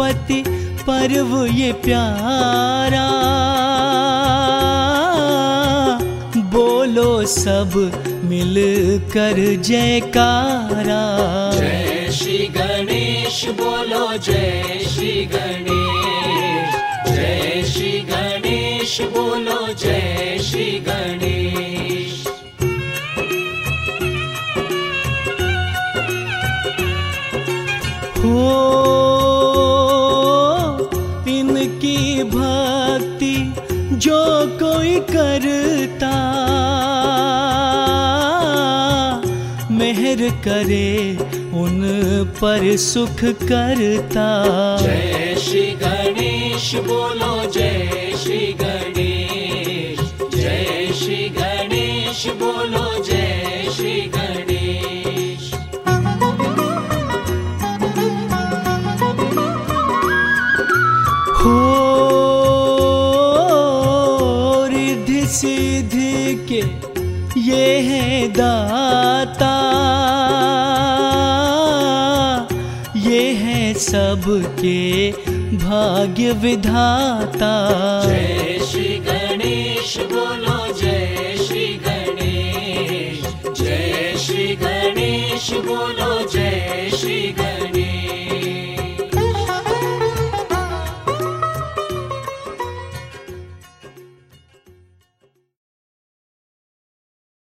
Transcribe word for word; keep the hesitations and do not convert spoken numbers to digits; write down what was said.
गणपति पर्व ये प्यारा, बोलो सब मिल कर जयकारा। जय श्री गणेश बोलो, जय श्री गणेश, जय श्री गणेश बोलो, जय श्री गणेश। हो इनकी भक्ति जो कोई करता, मेहर करे उन पर सुख करता। जय श्री गणेश बोलो, जय श्री गणेश, जय श्री गणेश बोलो, जय श्री गणेश। हो रिद्धि सिद्धि के ये है दाता, ये है सबके भाग्य विधाता। जय श्री गणेश बोलो, जय श्री गणेश, जय श्री गणेश बोलो, जय श्री गणेश।